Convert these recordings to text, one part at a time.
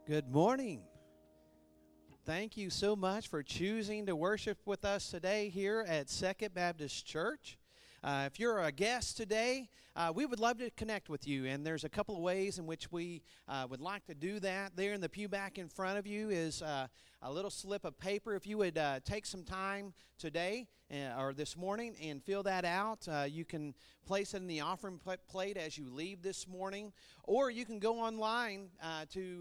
Good morning. Thank you so much for choosing to worship with us today here at Second Baptist Church. If you're a guest today, we would love to connect with you, and there's a couple of ways in which we would like to do that. There in the pew back in front of you is a little slip of paper. If you would take some time today or this morning and fill that out, you can place it in the offering plate as you leave this morning, or you can go online to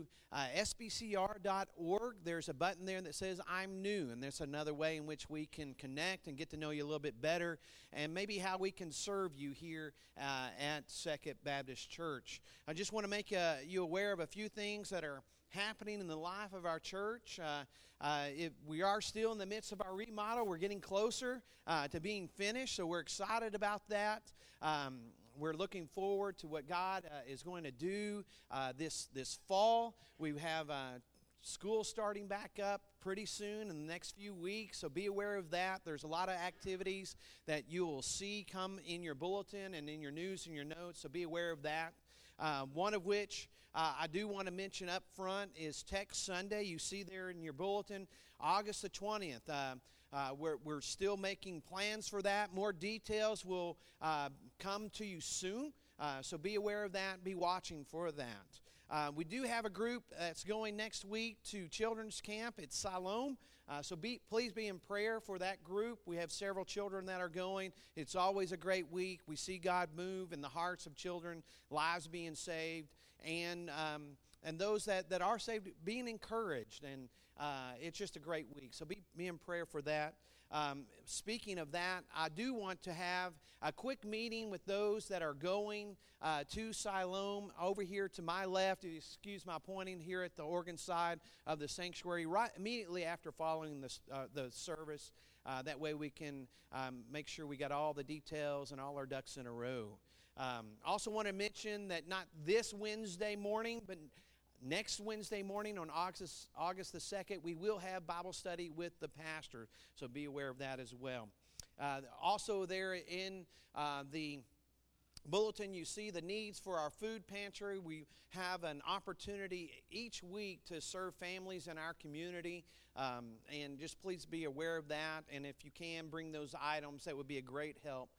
sbcr.org. There's a button there that says I'm new, and there's another way in which we can connect and get to know you a little bit better, and maybe how we can serve you here at Second Baptist Church. I just want to make you aware of a few things that are happening in the life of our church. We are still in the midst of our remodel. We're getting closer to being finished, so we're excited about that. We're looking forward to what God is going to do this fall. We have school starting back up pretty soon in the next few weeks, so be aware of that. There's a lot of activities that you will see come in your bulletin and in your news and your notes, so be aware of that. One of which I do want to mention up front is Tech Sunday. You see there in your bulletin, August the 20th. We're still making plans for that. More details will come to you soon, so be aware of that. Be watching for that. We do have a group that's going next week to children's camp at Siloam, so please be in prayer for that group. We have several children that are going. It's always a great week. We see God move in the hearts of children, lives being saved, and those that are saved being encouraged, and it's just a great week. So be in prayer for that. Speaking of that, I do want to have a quick meeting with those that are going to Siloam over here to my left. Excuse my pointing, here at the organ side of the sanctuary, right immediately after following the service. That way we can make sure we got all the details and all our ducks in a row. Also want to mention that not this Wednesday morning, but next Wednesday morning on August the 2nd, we will have Bible study with the pastor, so be aware of that as well. Also there in the bulletin, you see the needs for our food pantry. We have an opportunity each week to serve families in our community, and just please be aware of that, and if you can bring those items, that would be a great help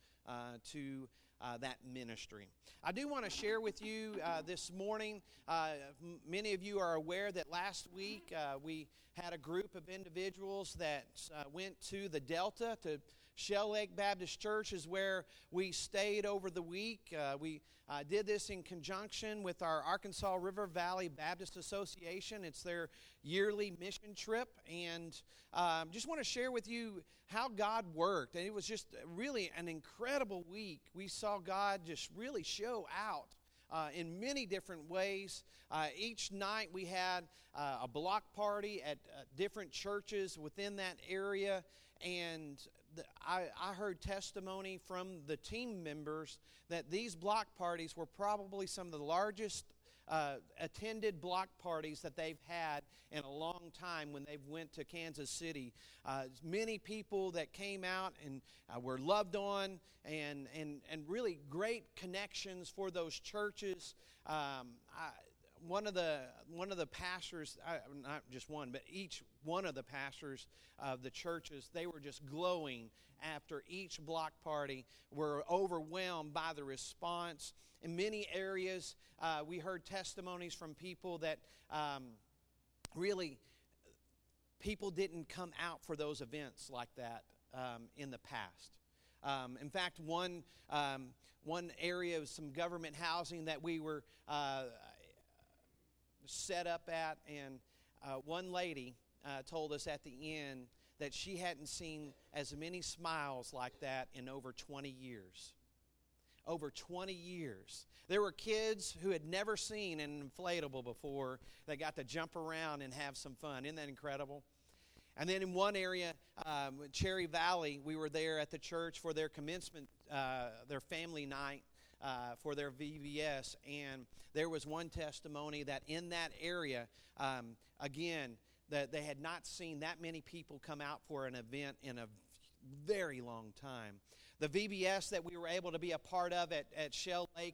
to that ministry. I do want to share with you this morning, many of you are aware that last week we had a group of individuals that went to the Delta, to Shell Lake Baptist Church is where we stayed over the week. We did this in conjunction with our Arkansas River Valley Baptist Association. It's their yearly mission trip, and just want to share with you how God worked. And it was just really an incredible week. We saw God just really show out in many different ways. Each night we had a block party at different churches within that area, and I heard testimony from the team members that these block parties were probably some of the largest attended block parties that they've had in a long time when they went to Kansas City. Many people that came out and were loved on, and really great connections for those churches. One of the pastors, not just one, but each one of the pastors of the churches, they were just glowing after each block party, were overwhelmed by the response. In many areas, we heard testimonies from people that really people didn't come out for those events like that in the past. In fact, one area of some government housing that we were set up at, and one lady told us at the end that she hadn't seen as many smiles like that in over 20 years. Over 20 years. There were kids who had never seen an inflatable before that got to jump around and have some fun. Isn't that incredible? And then in one area, Cherry Valley, we were there at the church for their commencement, their family night for their VBS. And there was one testimony that in that area, again, that they had not seen that many people come out for an event in a very long time. The VBS that we were able to be a part of at Shell Lake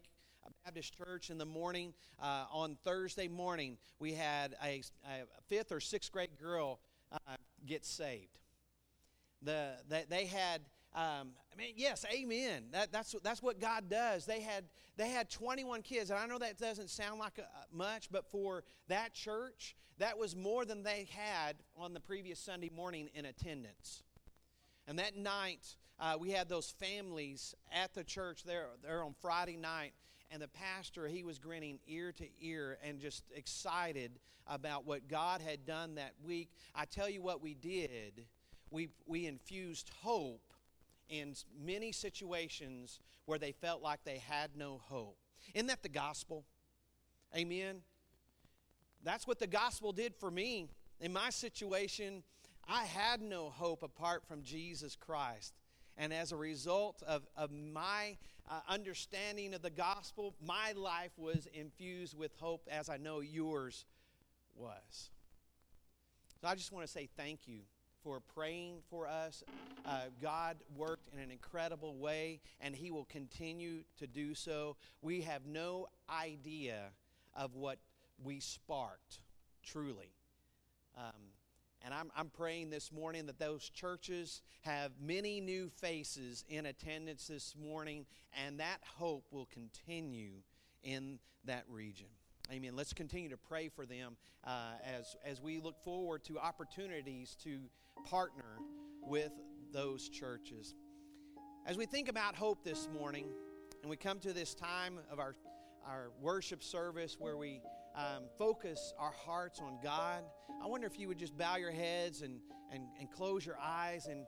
Baptist Church in the morning. On Thursday morning, we had a 5th or 6th grade girl get saved. They had, yes, amen. That's what God does. They had 21 kids, and I know that doesn't sound like much, but for that church, that was more than they had on the previous Sunday morning in attendance. And that night, we had those families at the church there on Friday night, and the pastor, he was grinning ear to ear and just excited about what God had done that week. I tell you what we did. We infused hope in many situations where they felt like they had no hope. Isn't that the gospel? Amen? That's what the gospel did for me. In my situation, I had no hope apart from Jesus Christ. And as a result of my understanding of the gospel, my life was infused with hope, as I know yours was. So I just want to say thank you for praying for us. God worked in an incredible way, and He will continue to do so. We have no idea of what we sparked, truly. And I'm praying this morning that those churches have many new faces in attendance this morning, and that hope will continue in that region. Amen. Let's continue to pray for them as we look forward to opportunities to partner with those churches. As we think about hope this morning, and we come to this time of our worship service where we focus our hearts on God, I wonder if you would just bow your heads and close your eyes, and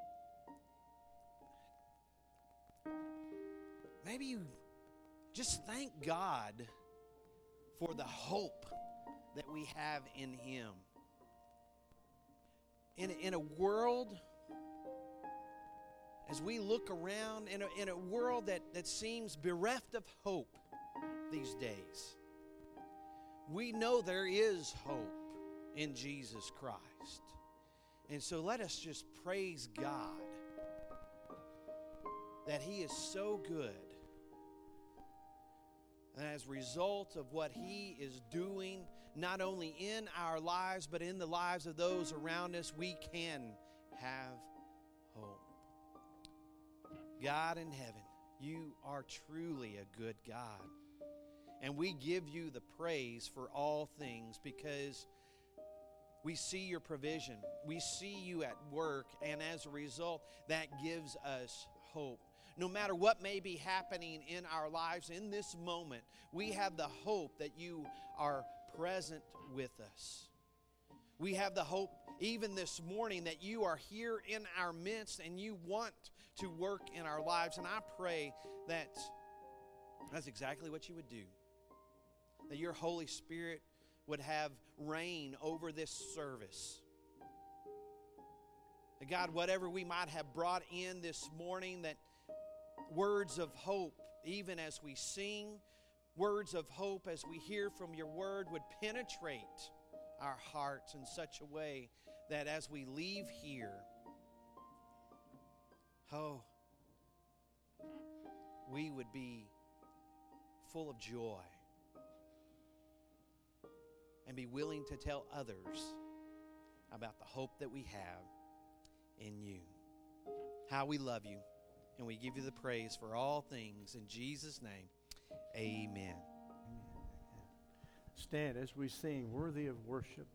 maybe you just thank God for the hope that we have in Him. In a world, as we look around, in a world that seems bereft of hope these days, we know there is hope in Jesus Christ. And so let us just praise God that He is so good. And as a result of what He is doing, not only in our lives, but in the lives of those around us, we can have hope. God in heaven, You are truly a good God. And we give You the praise for all things because we see Your provision. We see You at work, and as a result, that gives us hope. No matter what may be happening in our lives in this moment, we have the hope that You are present with us. We have the hope even this morning that You are here in our midst and You want to work in our lives. And I pray that that's exactly what You would do. That Your Holy Spirit would have reign over this service. That God, whatever we might have brought in this morning, that words of hope, even as we sing, words of hope as we hear from Your word would penetrate our hearts in such a way that as we leave here, we would be full of joy and be willing to tell others about the hope that we have in You. How we love You, and we give You the praise for all things. In Jesus' name, amen. Stand as we sing Worthy of Worship.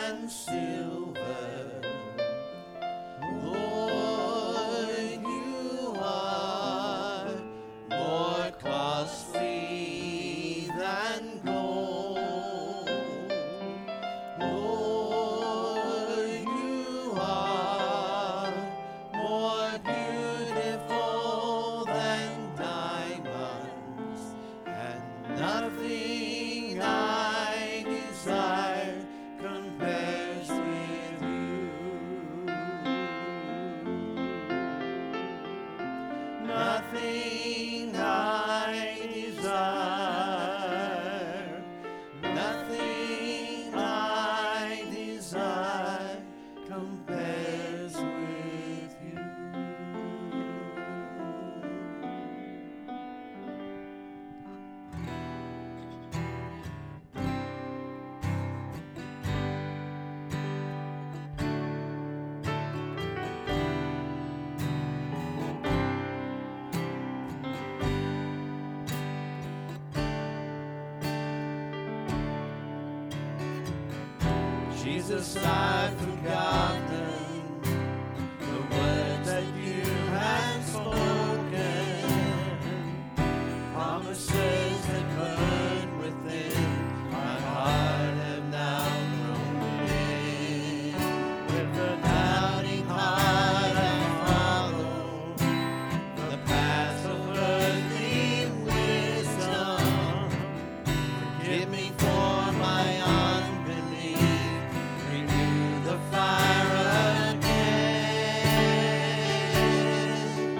and silver. Lord, you are more costly than gold. Lord, you are more beautiful than diamonds, and nothing I desire compares with you. Nothing I desire, nothing I desire compares with you. Jesus, I've forgotten the words that you have spoken, promises that burn within my heart have now grown dim. With a doubting heart I follow the paths of earthly wisdom. Forgive me for my unbelief. Renew the fire again.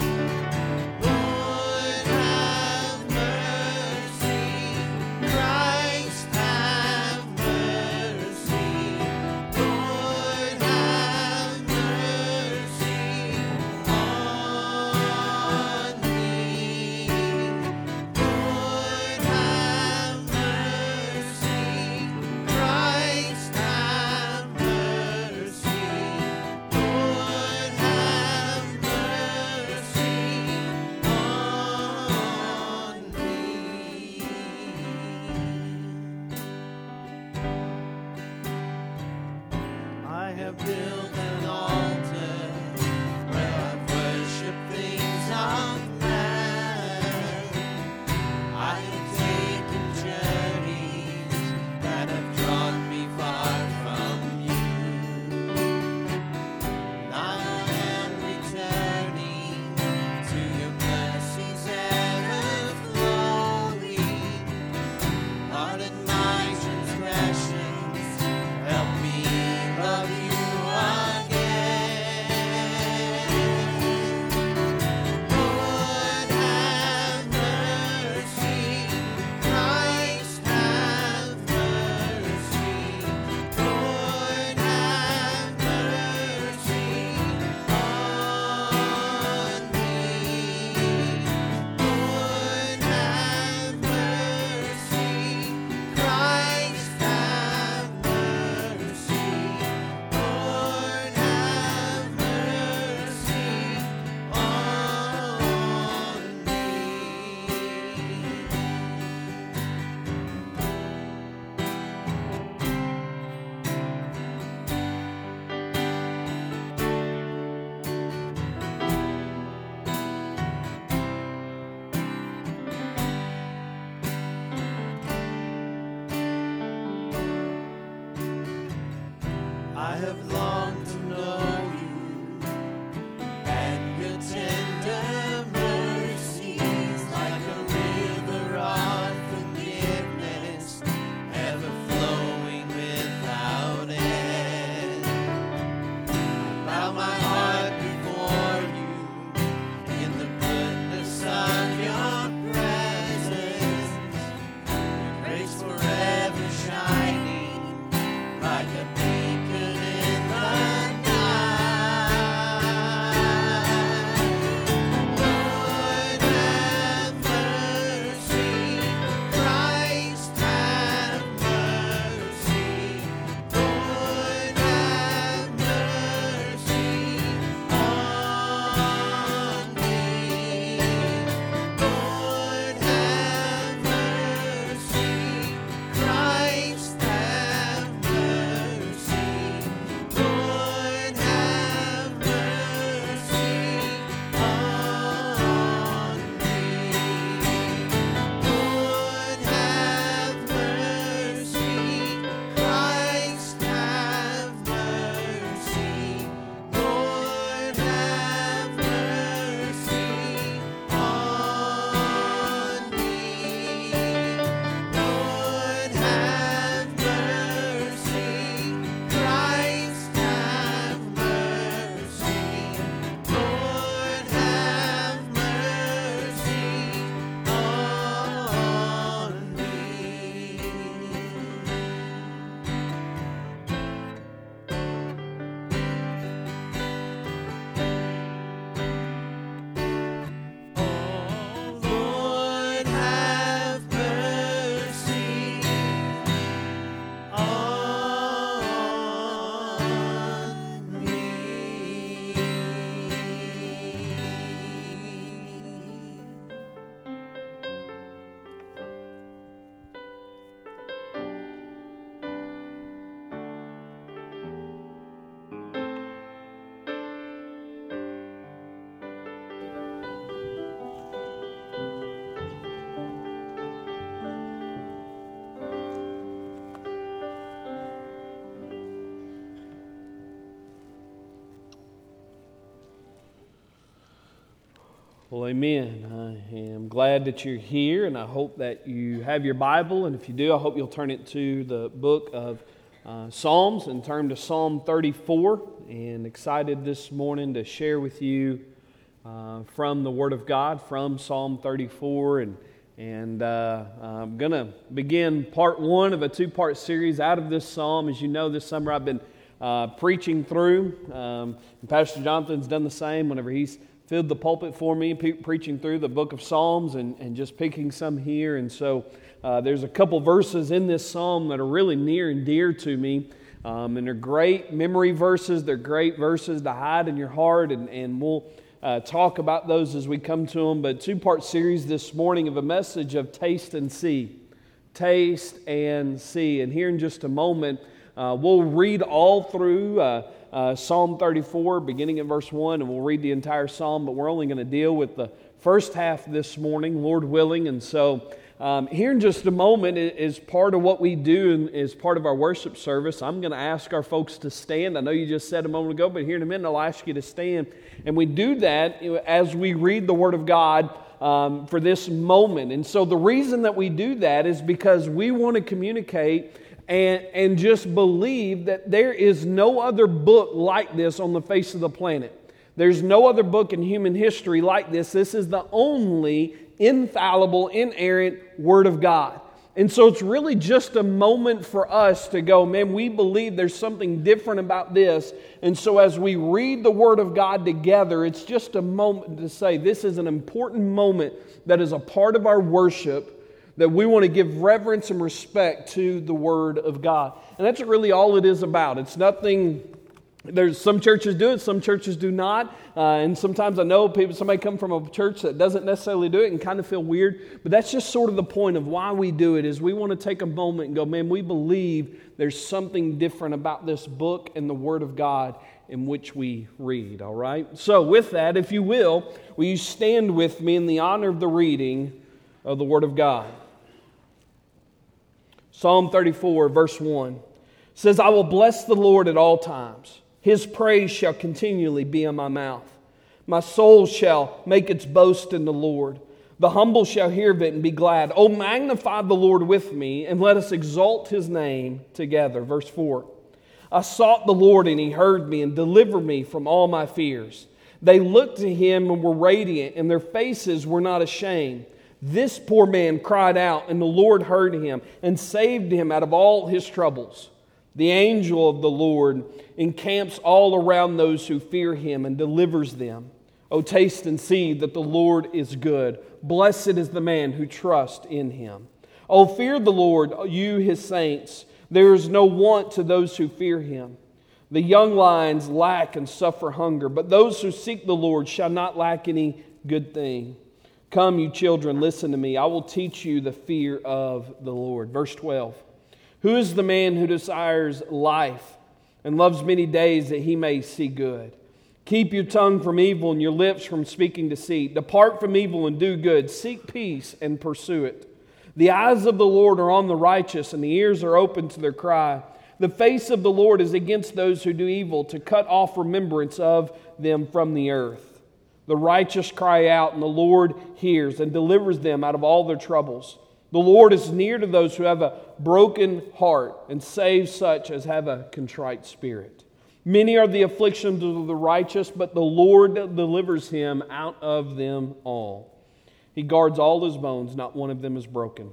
Lord, have mercy. Christ, have mercy. Lord, have mercy on me. Lord, have mercy. Christ, have mercy. Lord, have mercy on me. I have built an altar where I worship things of man. I have taken journeys that have drawn me far from you. Now I am returning to your mercies ever flowing. Pardon my transgressions, help me love you again. Lord, have mercy. Christ, have mercy. Lord, have mercy on me. Lord, have mercy. Christ, have mercy. Lord, have mercy I have longed to know you and your tender mercies, like a river of forgiveness, ever flowing without end. Bow my heart before you in the goodness of your presence, your grace forever shining like a beacon in the night. Lord, have mercy. Christ, have mercy. Lord, have mercy on me. Lord, have mercy. Christ, have mercy. Well, amen. I am glad that you're here, and I hope that you have your Bible. And if you do, I hope you'll turn it to the book of Psalms and turn to Psalm 34. And excited this morning to share with you from the Word of God, from Psalm 34. And I'm going to begin part one of a two-part series out of this psalm. As you know, this summer I've been preaching through. And Pastor Jonathan's done the same whenever he's filled the pulpit for me, preaching through the book of Psalms and just picking some here. And so there's a couple verses in this psalm that are really near and dear to me. And they're great memory verses. They're great verses to hide in your heart. And we'll talk about those as we come to them. But two-part series this morning of a message of taste and see. Taste and see. And here in just a moment, we'll read all through Psalm 34, beginning in verse 1, and we'll read the entire psalm, but we're only going to deal with the first half this morning, Lord willing. And so here in just a moment is part of what we do and is part of our worship service. I'm going to ask our folks to stand. I know you just said a moment ago, but here in a minute I'll ask you to stand. And we do that as we read the Word of God for this moment. And so the reason that we do that is because we want to communicate and just believe that there is no other book like this on the face of the planet. There's no other book in human history like this. This is the only infallible, inerrant Word of God. And so it's really just a moment for us to go, man, we believe there's something different about this. And so as we read the Word of God together, it's just a moment to say this is an important moment that is a part of our worship, that we want to give reverence and respect to the Word of God. And that's really all it is about. It's nothing, there's some churches do it, some churches do not. And sometimes I know somebody come from a church that doesn't necessarily do it and kind of feel weird. But that's just sort of the point of why we do it, is we want to take a moment and go, man, we believe there's something different about this book and the Word of God in which we read, all right? So with that, if you will you stand with me in the honor of the reading of the Word of God? Psalm 34, verse 1 says, I will bless the Lord at all times. His praise shall continually be in my mouth. My soul shall make its boast in the Lord. The humble shall hear of it and be glad. Oh, magnify the Lord with me, and let us exalt His name together. Verse 4, I sought the Lord, and He heard me and delivered me from all my fears. They looked to Him and were radiant, and their faces were not ashamed. This poor man cried out, and the Lord heard him and saved him out of all his troubles. The angel of the Lord encamps all around those who fear Him and delivers them. O taste and see that the Lord is good. Blessed is the man who trusts in Him. O fear the Lord, you His saints. There is no want to those who fear Him. The young lions lack and suffer hunger, but those who seek the Lord shall not lack any good thing. Come, you children, listen to me. I will teach you the fear of the Lord. Verse 12. Who is the man who desires life and loves many days that he may see good? Keep your tongue from evil and your lips from speaking deceit. Depart from evil and do good. Seek peace and pursue it. The eyes of the Lord are on the righteous, and the ears are open to their cry. The face of the Lord is against those who do evil, to cut off remembrance of them from the earth. The righteous cry out, and the Lord hears and delivers them out of all their troubles. The Lord is near to those who have a broken heart and saves such as have a contrite spirit. Many are the afflictions of the righteous, but the Lord delivers him out of them all. He guards all his bones, not one of them is broken.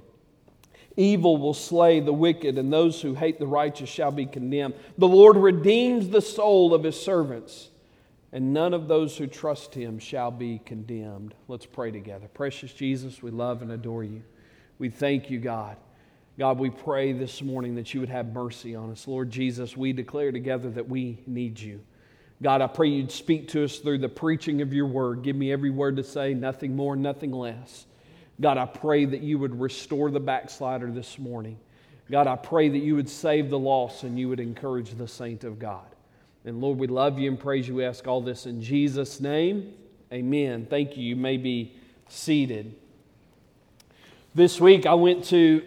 Evil will slay the wicked, and those who hate the righteous shall be condemned. The Lord redeems the soul of His servants, and none of those who trust Him shall be condemned. Let's pray together. Precious Jesus, we love and adore You. We thank You, God. God, we pray this morning that You would have mercy on us. Lord Jesus, we declare together that we need You. God, I pray You'd speak to us through the preaching of Your Word. Give me every word to say, nothing more, nothing less. God, I pray that You would restore the backslider this morning. God, I pray that You would save the lost and You would encourage the saint of God. And Lord, we love You and praise You. We ask all this in Jesus' name. Amen. Thank you. You may be seated. This week I went to,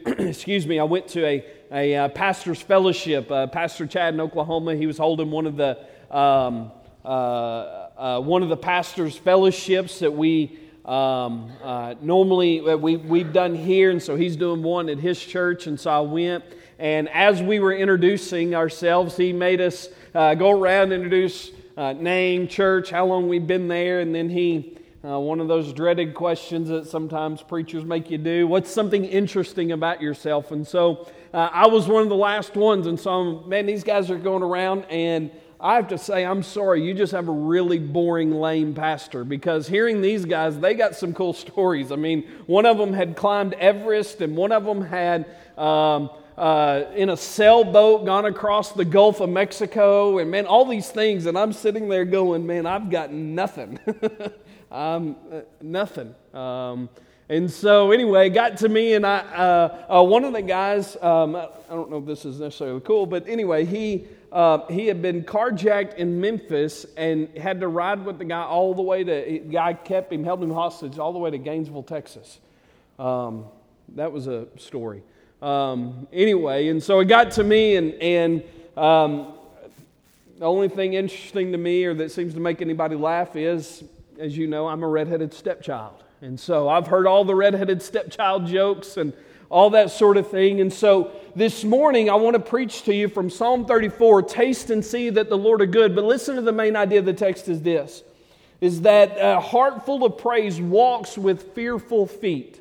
a pastor's fellowship. Pastor Chad in Oklahoma, he was holding one of the pastor's fellowships that we Normally we've done here, and so he's doing one at his church, and so I went. And as we were introducing ourselves, he made us go around and introduce name, church, how long we've been there, and then he, one of those dreaded questions that sometimes preachers make you do, what's something interesting about yourself? And so I was one of the last ones, and so, man, these guys are going around, and I have to say, I'm sorry, you just have a really boring, lame pastor, because hearing these guys, they got some cool stories. I mean, one of them had climbed Everest, and one of them had, in a sailboat, gone across the Gulf of Mexico, and man, all these things, and I'm sitting there going, man, I've got nothing. Nothing. And so anyway, it got to me, and one of the guys, I don't know if this is necessarily cool, but anyway, he had been carjacked in Memphis and had to ride with the guy all the way to, guy held him hostage all the way to Gainesville, Texas. That was a story. Anyway, and so it got to me, and the only thing interesting to me, or that seems to make anybody laugh, is, as you know, I'm a redheaded stepchild. And so I've heard all the redheaded stepchild jokes and all that sort of thing. And so this morning I want to preach to you from Psalm 34, taste and see that the Lord is good. But listen to the main idea of the text is this, is that a heart full of praise walks with fearful feet.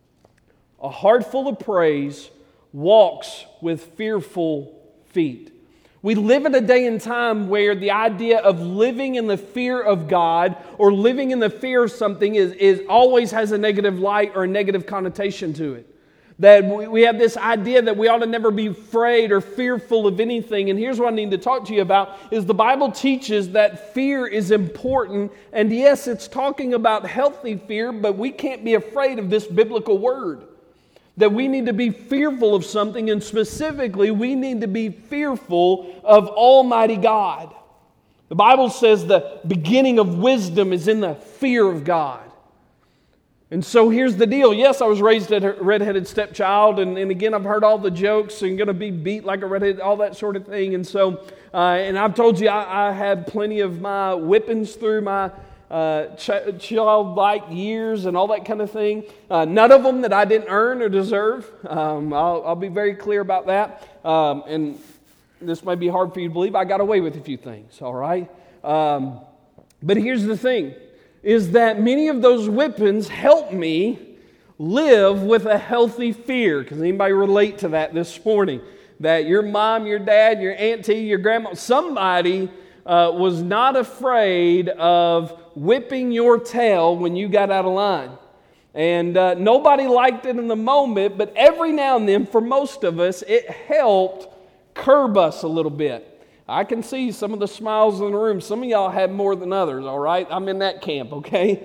A heart full of praise walks with fearful feet. We live in a day and time where the idea of living in the fear of God or living in the fear of something is always has a negative light or a negative connotation to it. That we have this idea that we ought to never be afraid or fearful of anything. And here's what I need to talk to you about is the Bible teaches that fear is important. And yes, it's talking about healthy fear, but we can't be afraid of this biblical word. That we need to be fearful of something, and specifically, we need to be fearful of Almighty God. The Bible says the beginning of wisdom is in the fear of God. And so here's the deal. Yes, I was raised as a redheaded stepchild, and again, I've heard all the jokes and going to be beat like a redhead, all that sort of thing. And so, and I've told you I had plenty of my whippings through my childlike years and all that kind of thing. None of them that I didn't earn or deserve. I'll be very clear about that. And this may be hard for you to believe. I got away with a few things, all right? But here's the thing, is that many of those whippings help me live with a healthy fear. Can anybody relate to that this morning? That your mom, your dad, your auntie, your grandma, somebody was not afraid of whipping your tail when you got out of line. And nobody liked it in the moment, but every now and then, for most of us, it helped curb us a little bit. I can see some of the smiles in the room. Some of y'all had more than others, all right? I'm in that camp, okay?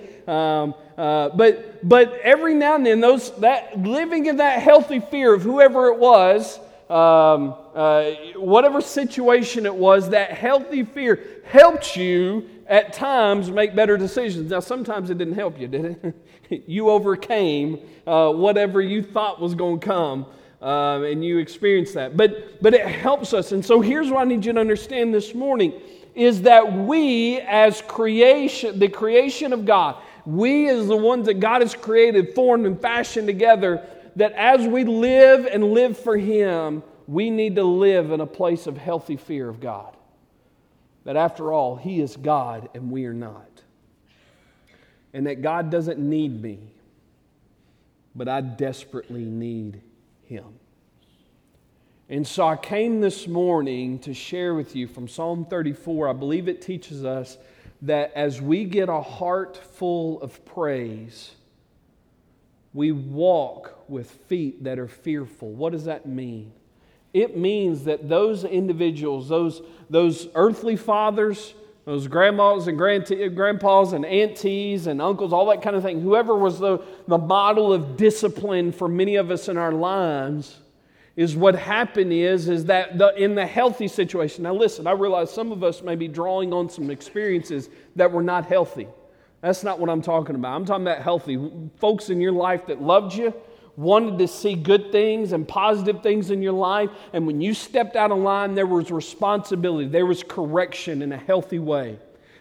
But every now and then, that living in that healthy fear of whoever it was, whatever situation it was, that healthy fear helped you at times make better decisions. Now, sometimes it didn't help you, did it? You overcame whatever you thought was going to come, and you experienced that. But it helps us. And so here's what I need you to understand this morning, is that we as creation, the creation of God, we as the ones that God has created, formed and fashioned together, that as we live and live for Him, we need to live in a place of healthy fear of God. That after all, He is God and we are not. And that God doesn't need me, but I desperately need Him. And so I came this morning to share with you from Psalm 34. I believe it teaches us that as we get a heart full of praise, we walk with feet that are fearful. What does that mean? It means that those individuals, those earthly fathers, those grandmas and grandpas and aunties and uncles, all that kind of thing, whoever was the model of discipline for many of us in our lives, is what happened is that in the healthy situation. Now listen, I realize some of us may be drawing on some experiences that were not healthy. That's not what I'm talking about. I'm talking about healthy. Folks in your life that loved you, wanted to see good things and positive things in your life, and when you stepped out of line, there was responsibility, there was correction in a healthy way.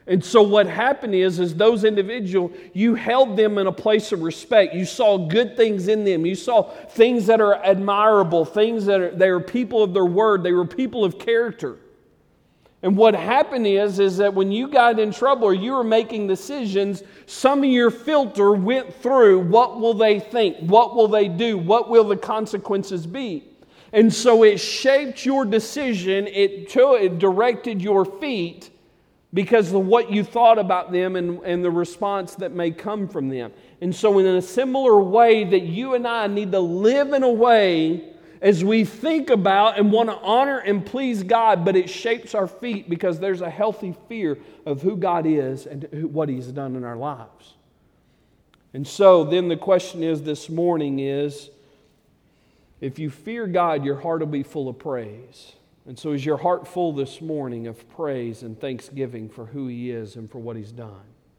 And so what happened is those individuals, you held them in a place of respect. You saw good things in them. You saw things that are admirable, things that they were people of their word. They were people of character. And what happened is that when you got in trouble or you were making decisions, some of your filter went through, what will they think? What will they do? What will the consequences be? And so it shaped your decision. It directed your feet because of what you thought about them and the response that may come from them. And so in a similar way that you and I need to live in a way as we think about and want to honor and please God, but it shapes our feet because there's a healthy fear of who God is and what He's done in our lives. And so then the question is this morning is, if you fear God, your heart will be full of praise. And so is your heart full this morning of praise and thanksgiving for who He is and for what He's done?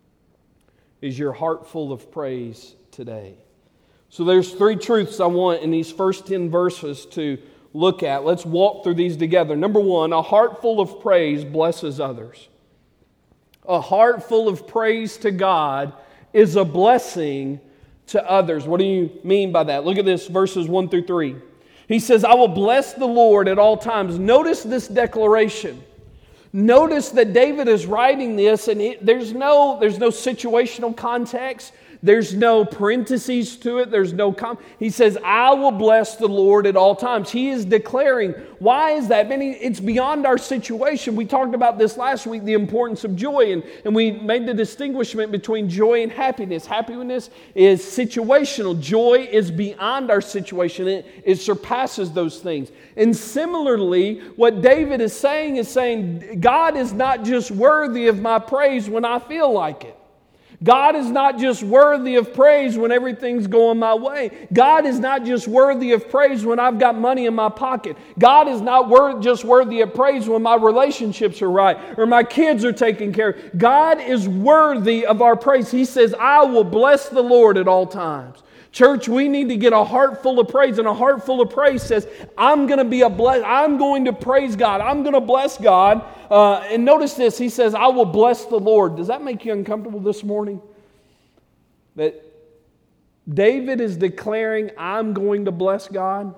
Is your heart full of praise today? So there's 3 truths I want in these first 10 verses to look at. Let's walk through these together. Number 1, a heart full of praise blesses others. A heart full of praise to God is a blessing to others. What do you mean by that? Look at this, verses 1 through 3. He says, I will bless the Lord at all times. Notice this declaration. Notice that David is writing this, and there's no situational context. There's no parentheses to it. There's no He says, I will bless the Lord at all times. He is declaring. Why is that? It's beyond our situation. We talked about this last week, the importance of joy. And we made the distinguishment between joy and happiness. Happiness is situational. Joy is beyond our situation. It surpasses those things. And similarly, what David is saying, God is not just worthy of my praise when I feel like it. God is not just worthy of praise when everything's going my way. God is not just worthy of praise when I've got money in my pocket. God is not just worthy of praise when my relationships are right or my kids are taken care of. God is worthy of our praise. He says, I will bless the Lord at all times. Church, we need to get a heart full of praise, and a heart full of praise says, I'm going to praise God. I'm going to bless God. And notice this, he says, I will bless the Lord. Does that make you uncomfortable this morning? That David is declaring, I'm going to bless God.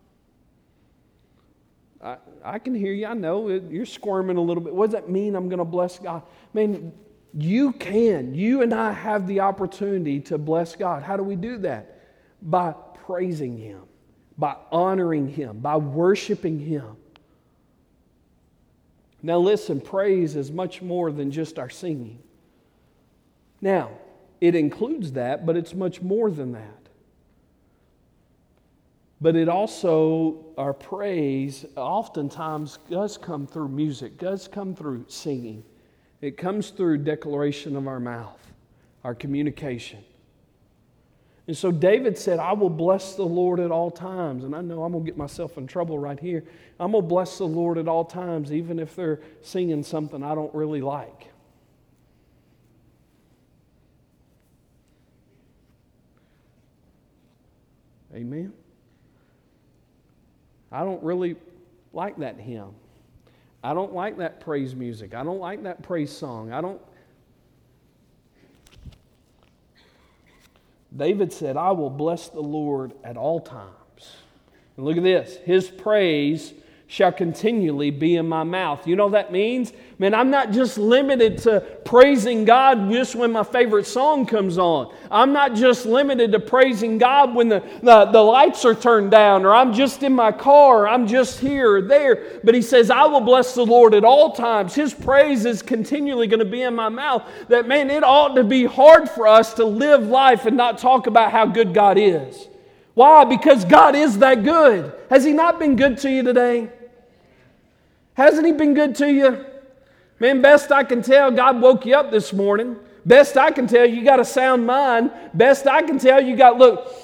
I can hear you. I know you're squirming a little bit. What does that mean, I'm going to bless God? Man, you and I have the opportunity to bless God. How do we do that? By praising Him, by honoring Him, by worshiping Him. Now listen, praise is much more than just our singing. Now, it includes that, but it's much more than that. But it also, our praise oftentimes does come through music, does come through singing. It comes through declaration of our mouth, our communication. And so David said, I will bless the Lord at all times. And I know I'm going to get myself in trouble right here. I'm going to bless the Lord at all times, even if they're singing something I don't really like. Amen? I don't really like that hymn. I don't like that praise music. I don't like that praise song. David said, I will bless the Lord at all times. And look at this. His praise shall continually be in my mouth. You know what that means? Man, I'm not just limited to praising God just when my favorite song comes on. I'm not just limited to praising God when the lights are turned down, or I'm just in my car, or I'm just here or there. But he says, I will bless the Lord at all times. His praise is continually going to be in my mouth. That, man, it ought to be hard for us to live life and not talk about how good God is. Why? Because God is that good. Has He not been good to you today? Hasn't He been good to you? Man, best I can tell, God woke you up this morning. Best I can tell, you got a sound mind. Best I can tell, you got, look.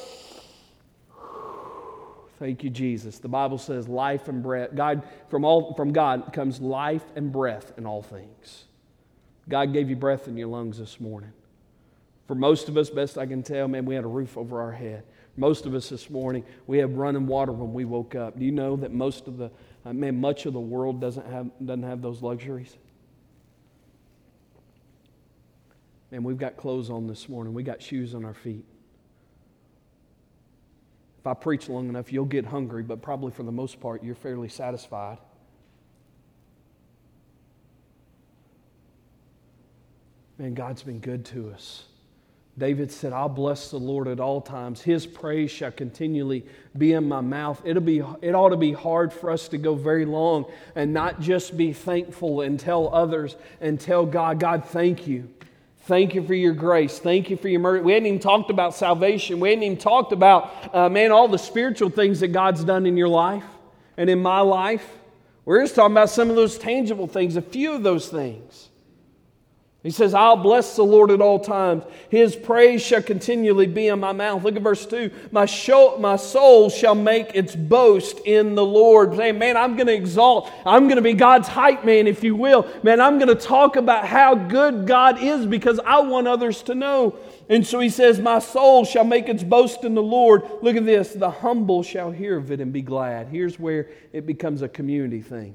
Thank you, Jesus. The Bible says life and breath. From God comes life and breath in all things. God gave you breath in your lungs this morning. For most of us, best I can tell, man, we had a roof over our head. Most of us this morning, we have running water when we woke up. Do you know that much of the world doesn't have those luxuries? Man, we've got clothes on this morning. We got shoes on our feet. If I preach long enough, you'll get hungry, but probably for the most part, you're fairly satisfied. Man, God's been good to us. David said, I'll bless the Lord at all times. His praise shall continually be in my mouth. It ought to be hard for us to go very long and not just be thankful and tell others and tell God, God, thank you. Thank you for your grace. Thank you for your mercy. We hadn't even talked about salvation. We hadn't even talked about, all the spiritual things that God's done in your life and in my life. We're just talking about some of those tangible things, a few of those things. He says, I'll bless the Lord at all times. His praise shall continually be in my mouth. Look at verse 2. My soul shall make its boast in the Lord. Saying, man, I'm going to exalt. I'm going to be God's hype man, if you will. Man, I'm going to talk about how good God is because I want others to know. And so he says, my soul shall make its boast in the Lord. Look at this. The humble shall hear of it and be glad. Here's where it becomes a community thing.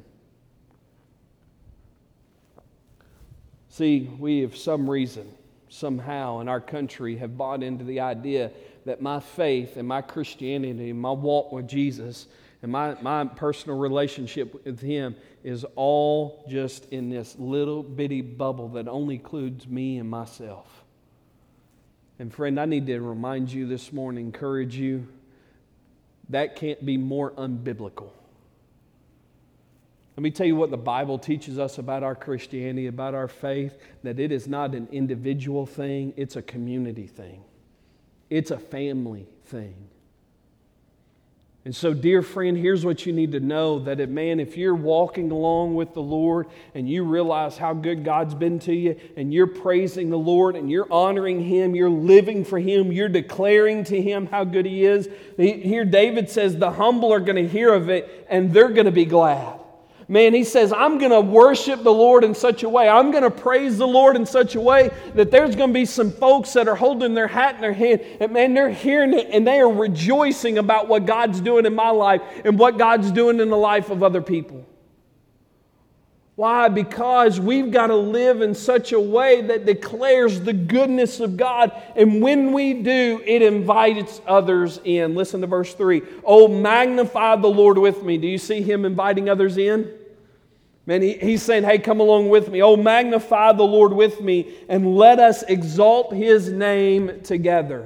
See, we have some reason, somehow in our country have bought into the idea that my faith and my Christianity and my walk with Jesus and my personal relationship with Him is all just in this little bitty bubble that only includes me and myself. And friend, I need to remind you this morning, encourage you, that can't be more unbiblical. Let me tell you what the Bible teaches us about our Christianity, about our faith, that it is not an individual thing, it's a community thing. It's a family thing. And so, dear friend, here's what you need to know, that if you're walking along with the Lord and you realize how good God's been to you and you're praising the Lord and you're honoring Him, you're living for Him, you're declaring to Him how good He is. Here David says the humble are going to hear of it and they're going to be glad. Man, he says, I'm going to worship the Lord in such a way. I'm going to praise the Lord in such a way that there's going to be some folks that are holding their hat in their hand. And man, they're hearing it and they are rejoicing about what God's doing in my life and what God's doing in the life of other people. Why? Because we've got to live in such a way that declares the goodness of God. And when we do, it invites others in. Listen to verse 3. Oh, magnify the Lord with me. Do you see Him inviting others in? Man, He's saying, hey, come along with me. Oh, magnify the Lord with me and let us exalt His name together.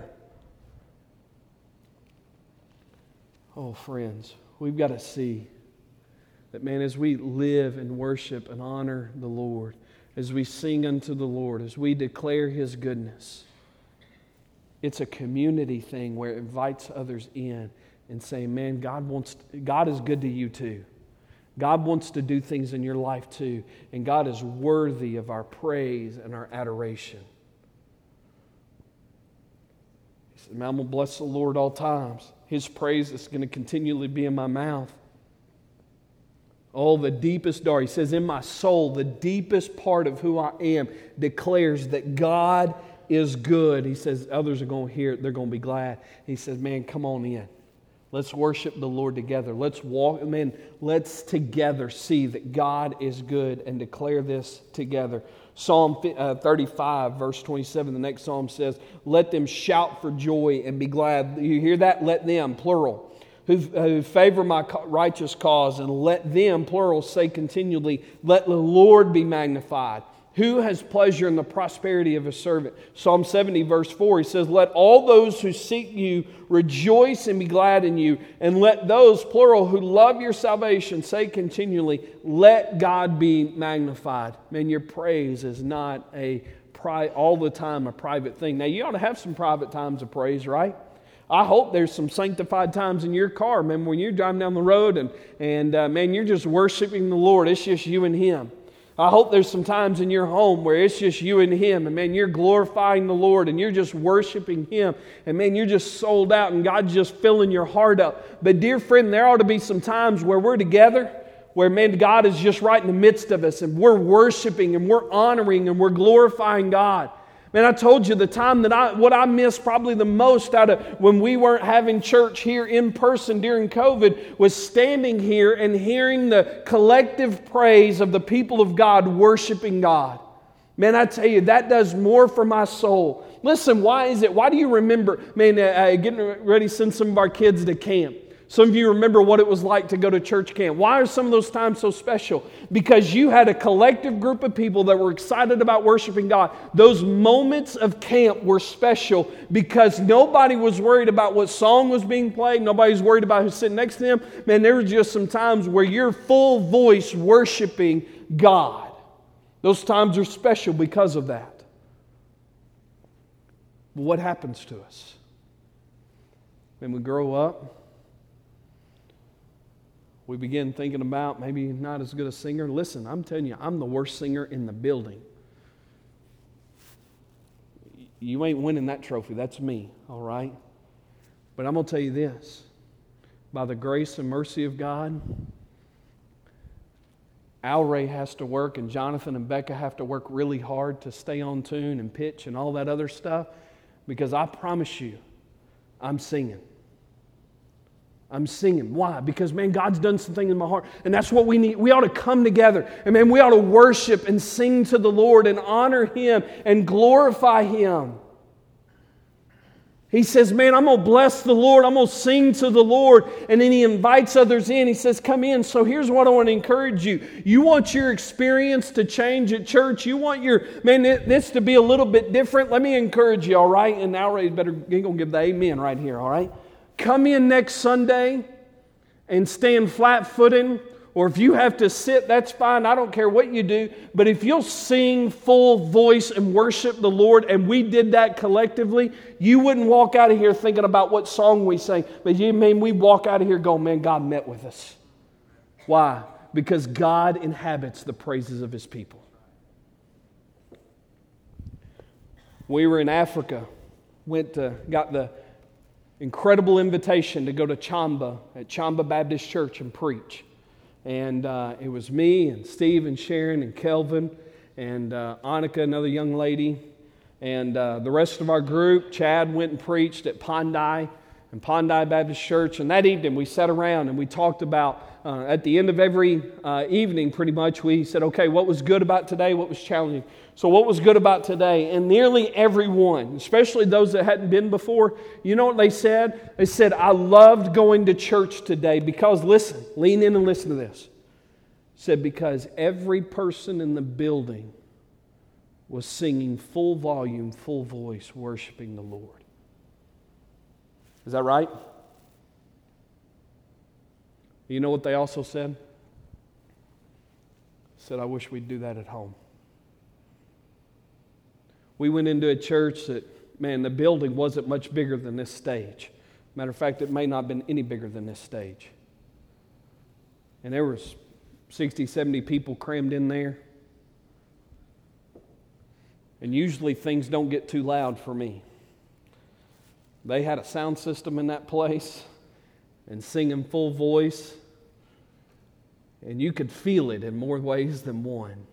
Oh, friends, we've got to see that, man, as we live and worship and honor the Lord, as we sing unto the Lord, as we declare His goodness, it's a community thing where it invites others in and saying, man, God is good to you too. God wants to do things in your life too. And God is worthy of our praise and our adoration. He said, man, I'm going to bless the Lord all times. His praise is going to continually be in my mouth. Oh, the deepest dark. He says, in my soul, the deepest part of who I am declares that God is good. He says, others are going to hear it. They're going to be glad. He says, man, come on in. Let's worship the Lord together. Let's walk, man, let's together see that God is good and declare this together. Psalm 35, verse 27, the next psalm says, let them shout for joy and be glad. You hear that? Let them, plural. Who favor my righteous cause, and let them, plural, say continually, let the Lord be magnified. Who has pleasure in the prosperity of His servant? Psalm 70, verse 4, he says, let all those who seek you rejoice and be glad in you. And let those, plural, who love your salvation say continually, let God be magnified. Man, your praise is not all the time a private thing. Now, you ought to have some private times of praise, right? I hope there's some sanctified times in your car, man, when you're driving down the road and man, you're just worshiping the Lord. It's just you and Him. I hope there's some times in your home where it's just you and Him, and man, you're glorifying the Lord and you're just worshiping Him, and man, you're just sold out and God's just filling your heart up. But dear friend, there ought to be some times where we're together, where man, God is just right in the midst of us and we're worshiping and we're honoring and we're glorifying God. Man, I told you the time that what I missed probably the most out of when we weren't having church here in person during COVID was standing here and hearing the collective praise of the people of God worshiping God. Man, I tell you, that does more for my soul. Listen, why is it? Why do you remember, man, getting ready to send some of our kids to camp? Some of you remember what it was like to go to church camp. Why are some of those times so special? Because you had a collective group of people that were excited about worshiping God. Those moments of camp were special because nobody was worried about what song was being played. Nobody was worried about who's sitting next to them. Man, there were just some times where you're full voice worshiping God. Those times are special because of that. But what happens to us? When we grow up, we begin thinking about maybe not as good a singer. Listen, I'm telling you, I'm the worst singer in the building. You ain't winning that trophy. That's me, all right? But I'm going to tell you this. By the grace and mercy of God, Al Ray has to work and Jonathan and Becca have to work really hard to stay on tune and pitch and all that other stuff, because I promise you, I'm singing. I'm singing. Why? Because, man, God's done something in my heart. And that's what we need. We ought to come together. And, man, we ought to worship and sing to the Lord and honor Him and glorify Him. He says, man, I'm going to bless the Lord. I'm going to sing to the Lord. And then He invites others in. He says, come in. So here's what I want to encourage you. You want your experience to change at church. You want this to be a little bit different. Let me encourage you, all right? And now Ray's better, he's going to give the amen right here, all right? Come in next Sunday and stand flat-footed. Or if you have to sit, that's fine. I don't care what you do. But if you'll sing full voice and worship the Lord, and we did that collectively, you wouldn't walk out of here thinking about what song we sang. But we walk out of here going, man, God met with us. Why? Because God inhabits the praises of His people. We were in Africa, got the incredible invitation to go to Chamba at Chamba Baptist Church and preach. And it was me and Steve and Sharon and Kelvin and Annika, another young lady. And the rest of our group, Chad went and preached at Pondai Baptist Church. And that evening we sat around and we talked about, at the end of every evening pretty much, we said, okay, what was good about today? What was challenging? So what was good about today? And nearly everyone, especially those that hadn't been before, you know what they said? They said, I loved going to church today because, listen, lean in and listen to this. Said, because every person in the building was singing full volume, full voice, worshiping the Lord. Is that right? You know what they also said? Said, I wish we'd do that at home. We went into a church that, man, the building wasn't much bigger than this stage. Matter of fact, it may not have been any bigger than this stage. And there was 60, 70 people crammed in there. And usually things don't get too loud for me. They had a sound system in that place and singing full voice. And you could feel it in more ways than one.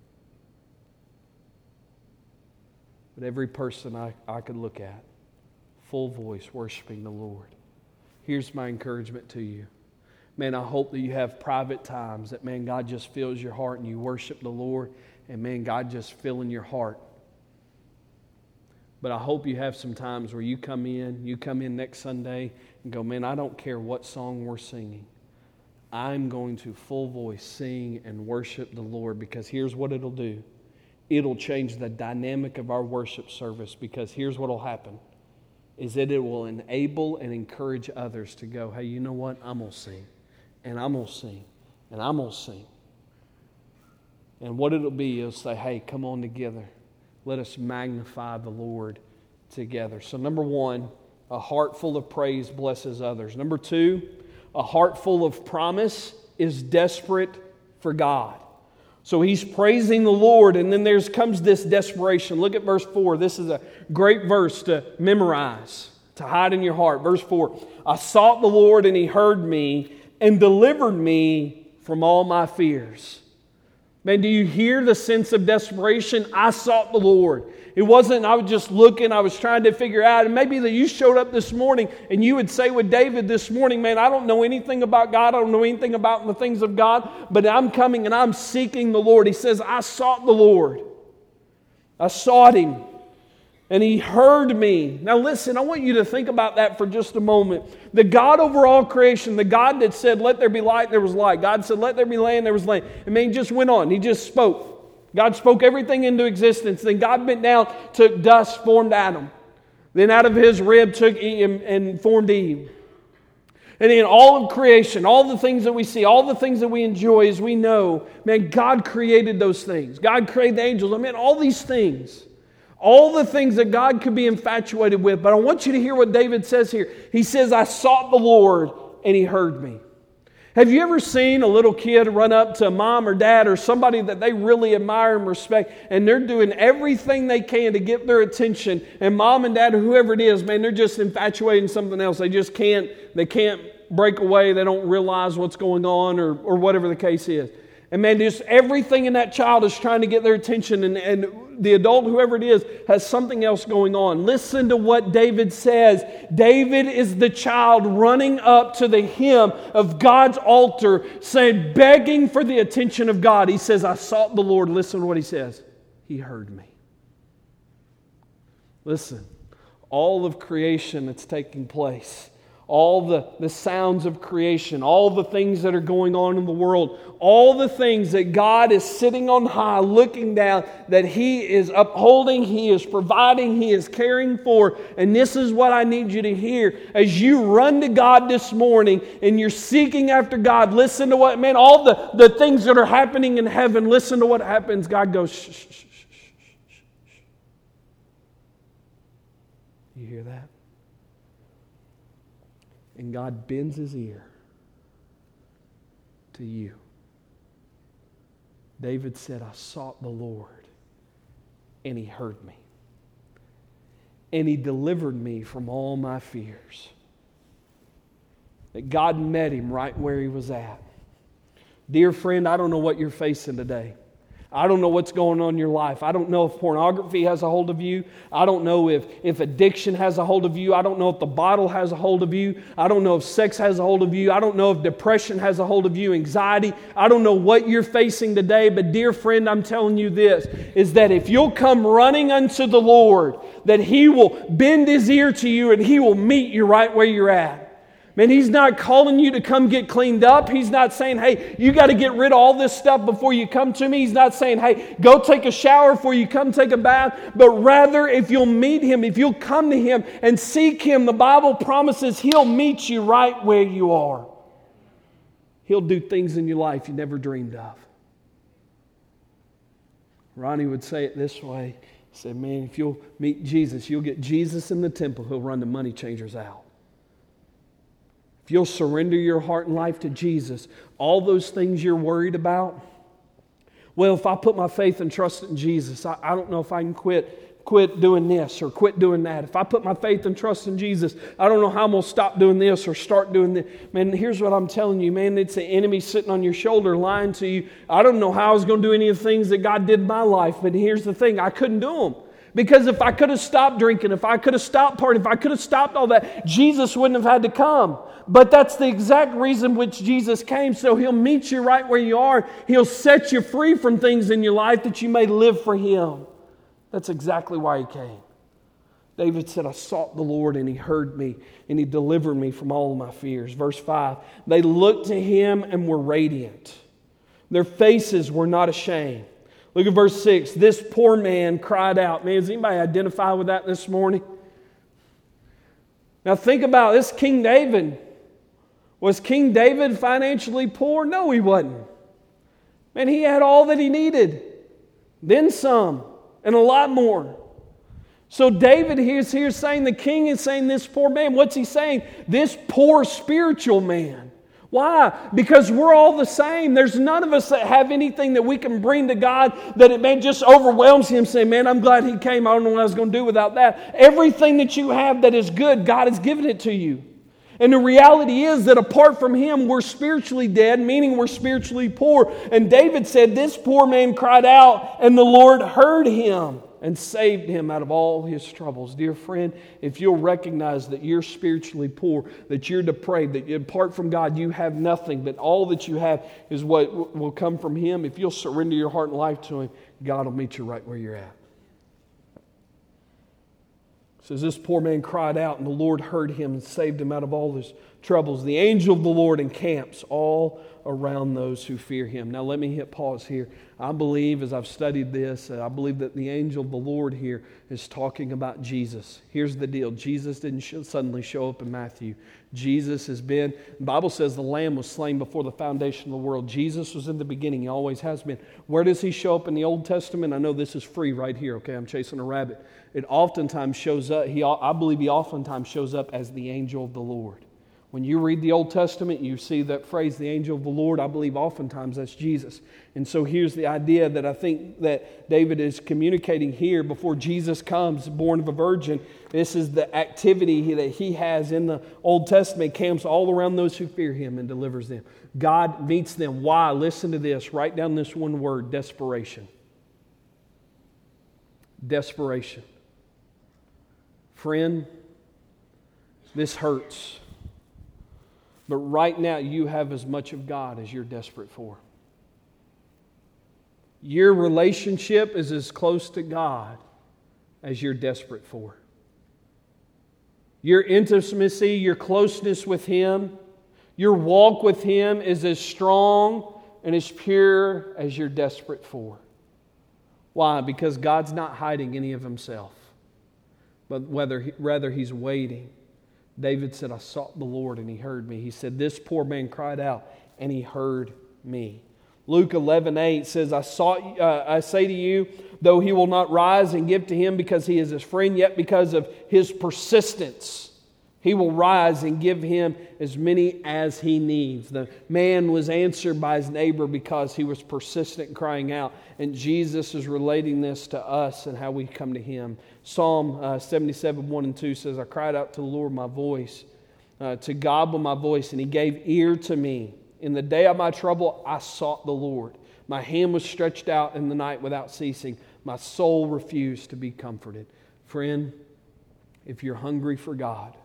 But every person I could look at, full voice, worshiping the Lord. Here's my encouragement to you. Man, I hope that you have private times that, man, God just fills your heart and you worship the Lord. And, man, God just filling your heart. But I hope you have some times where you come in next Sunday and go, man, I don't care what song we're singing. I'm going to full voice sing and worship the Lord, because here's what it'll do. It'll change the dynamic of our worship service, because here's what will happen, is that it will enable and encourage others to go, hey, you know what? I'm going to sing, and I'm going to sing, and I'm going to sing. And what it'll be is say, hey, come on together. Let us magnify the Lord together. So number one, a heart full of praise blesses others. Number two, a heart full of promise is desperate for God. So he's praising the Lord, and then comes this desperation. Look at verse 4. This is a great verse to memorize, to hide in your heart. Verse 4, I sought the Lord, and He heard me and delivered me from all my fears. Man, do you hear the sense of desperation? I sought the Lord. It wasn't I was just looking, I was trying to figure out. And maybe that you showed up this morning and you would say with David this morning, man, I don't know anything about God. I don't know anything about the things of God. But I'm coming and I'm seeking the Lord. He says, I sought the Lord. I sought Him, and He heard me. Now listen, I want you to think about that for just a moment. The God over all creation, the God that said, let there be light, there was light. God said, let there be land, there was land. And man, He just went on. He just spoke. God spoke everything into existence. Then God bent down, took dust, formed Adam. Then out of his rib took Eve and formed Eve. And in all of creation, all the things that we see, all the things that we enjoy, as we know, man, God created those things. God created the angels. I mean, all these things. All the things that God could be infatuated with. But I want you to hear what David says here. He says, I sought the Lord, and He heard me. Have you ever seen a little kid run up to mom or dad or somebody that they really admire and respect, and they're doing everything they can to get their attention, and mom and dad or whoever it is, man, they're just infatuated in something else. They just can't break away. They don't realize what's going on or whatever the case is. And man, just everything in that child is trying to get their attention, and the adult, whoever it is, has something else going on. Listen to what David says. David is the child running up to the hem of God's altar, saying, begging for the attention of God. He says, I sought the Lord. Listen to what he says. He heard me. Listen, all of creation that's taking place, all the sounds of creation, all the things that are going on in the world, all the things that God is sitting on high, looking down, that He is upholding, He is providing, He is caring for. And this is what I need you to hear. As you run to God this morning and you're seeking after God, listen to what, man, all the things that are happening in heaven, listen to what happens. God goes, shh, shh, shh, shh, shh, shh. You hear that? And God bends His ear to you. David said, I sought the Lord, and He heard me. And He delivered me from all my fears. That God met him right where he was at. Dear friend, I don't know what you're facing today. I don't know what's going on in your life. I don't know if pornography has a hold of you. I don't know if addiction has a hold of you. I don't know if the bottle has a hold of you. I don't know if sex has a hold of you. I don't know if depression has a hold of you, anxiety. I don't know what you're facing today, but dear friend, I'm telling you this, is that if you'll come running unto the Lord, that He will bend His ear to you and He will meet you right where you're at. Man, He's not calling you to come get cleaned up. He's not saying, hey, you got to get rid of all this stuff before you come to me. He's not saying, hey, go take a shower before you come take a bath. But rather, if you'll meet Him, if you'll come to Him and seek Him, the Bible promises He'll meet you right where you are. He'll do things in your life you never dreamed of. Ronnie would say it this way. He said, man, if you'll meet Jesus, you'll get Jesus in the temple. He'll run the money changers out. If you'll surrender your heart and life to Jesus, all those things you're worried about, well, if I put my faith and trust in Jesus, I don't know if I can quit doing this or quit doing that. If I put my faith and trust in Jesus, I don't know how I'm going to stop doing this or start doing this. Man, here's what I'm telling you, man. It's the enemy sitting on your shoulder lying to you. I don't know how I was going to do any of the things that God did in my life, but here's the thing. I couldn't do them. Because if I could have stopped drinking, if I could have stopped partying, if I could have stopped all that, Jesus wouldn't have had to come. But that's the exact reason which Jesus came. So He'll meet you right where you are. He'll set you free from things in your life that you may live for Him. That's exactly why He came. David said, I sought the Lord and He heard me and He delivered me from all of my fears. Verse 5, they looked to Him and were radiant. Their faces were not ashamed. Look at verse 6. This poor man cried out. Man, does anybody identify with that this morning? Now think about this. King David. Was King David financially poor? No, he wasn't. Man, he had all that he needed. Then some. And a lot more. So David is here saying, the king is saying this poor man. What's he saying? This poor spiritual man. Why? Because we're all the same. There's none of us that have anything that we can bring to God that it may just overwhelms Him, saying, man, I'm glad He came. I don't know what I was going to do without that. Everything that you have that is good, God has given it to you. And the reality is that apart from Him, we're spiritually dead, meaning we're spiritually poor. And David said, this poor man cried out, and the Lord heard him and saved him out of all his troubles. Dear friend, if you'll recognize that you're spiritually poor, that you're depraved, that apart from God you have nothing, but all that you have is what will come from Him, if you'll surrender your heart and life to Him, God will meet you right where you're at. It says, this poor man cried out, and the Lord heard him and saved him out of all his troubles. The angel of the Lord encamps all around those who fear him. Now let me hit pause here. I believe, as I've studied this, I believe that the angel of the Lord here is talking about Jesus. Here's the deal. Jesus didn't suddenly show up in Matthew. Jesus has been, the Bible says the Lamb was slain before the foundation of the world. Jesus was in the beginning. He always has been. Where does he show up in the Old Testament? I know this is free right here, okay? I'm chasing a rabbit. It oftentimes shows up, I believe he oftentimes shows up as the angel of the Lord. When you read the Old Testament, you see that phrase, the angel of the Lord. I believe oftentimes that's Jesus. And so here's the idea that I think that David is communicating here before Jesus comes, born of a virgin. This is the activity that he has in the Old Testament, camps all around those who fear him and delivers them. God meets them. Why? Listen to this. Write down this one word, desperation. Desperation. Friend, this hurts. But right now, you have as much of God as you're desperate for. Your relationship is as close to God as you're desperate for. Your intimacy, your closeness with Him, your walk with Him is as strong and as pure as you're desperate for. Why? Because God's not hiding any of Himself, but rather He's waiting. David said, I sought the Lord and He heard me. He said, this poor man cried out and He heard me. Luke 11:8 says, I say to you, though he will not rise and give to him because he is his friend, yet because of his persistence, he will rise and give him as many as he needs. The man was answered by his neighbor because he was persistent in crying out. And Jesus is relating this to us and how we come to Him. Psalm 77:1-2 says, I cried out to the Lord my voice, to God with my voice, and He gave ear to me. In the day of my trouble, I sought the Lord. My hand was stretched out in the night without ceasing. My soul refused to be comforted. Friend, if you're hungry for God,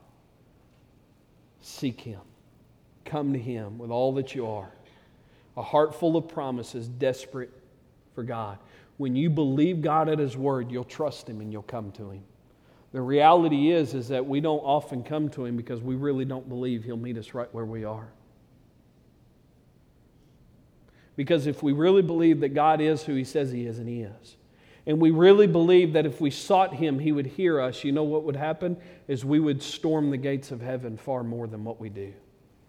seek Him. Come to Him with all that you are. A heart full of promises, desperate for God. When you believe God at His Word, you'll trust Him and you'll come to Him. The reality is that we don't often come to Him because we really don't believe He'll meet us right where we are. Because if we really believe that God is who He says He is, and He is, and we really believe that if we sought Him, He would hear us, you know what would happen? Is we would storm the gates of heaven far more than what we do.